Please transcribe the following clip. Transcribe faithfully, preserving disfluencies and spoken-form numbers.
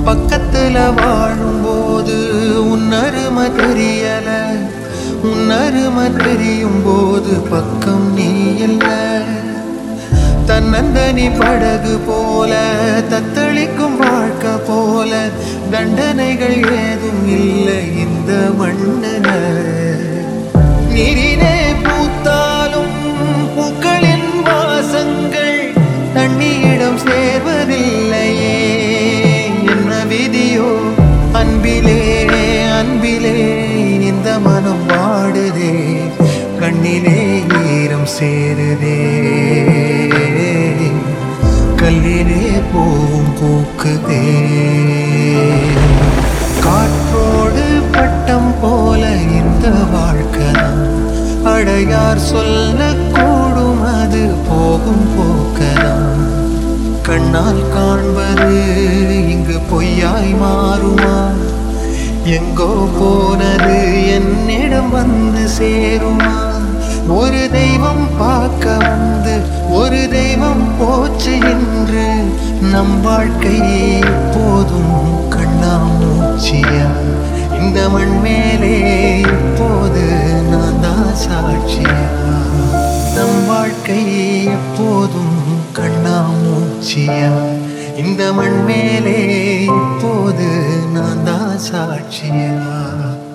பக்கத்துல வாழும்போது உன்னருமை தெரியல, உன்னருமை தெரியும் போது பக்கம் நீ இல்ல. தன்னந்தனி படகு போல தத்தளிக்கும் வாழ்க்கை போல தண்டனைகள் ஏதும் இல்லை இந்த மண்ணுல. நீரிலே பூத்தாலும் பூக்களின் வாசங்கள் தண்ணியிடம் சேர்வதில்லையே. என்ன விதியோ அன்பிலே அன்பிலே இந்த மனம் வாடுதே, கண்ணிலே ஈரம் சேருதே, கல்லிலே போவும் பூக்குதே. காற்றோடு பட்டம் போல இந்த வாழ்க்கை அடையார் சொல்லக்கூடும், அது போகும் போக்கலாம். கண்ணால் காண்பது இங்கு பொய்யாய் மாறுமா? எங்கோ போனது என்னிடம் வந்து சேருமா? ஒரு தெய்வம் பார்க்க வந்து ஒரு தெய்வம் போச்சு என்று நம் வாழ்க்கை போதும் கண்ணாமூச்சியா? இந்த மண் மேலே எப்போது நான் தான் சாட்சியா? நம் வாழ்க்கை எப்போதும் கண்ணாமூச்சியா? இந்த மண் மேலே இப்போது நான் தான் சாட்சியா?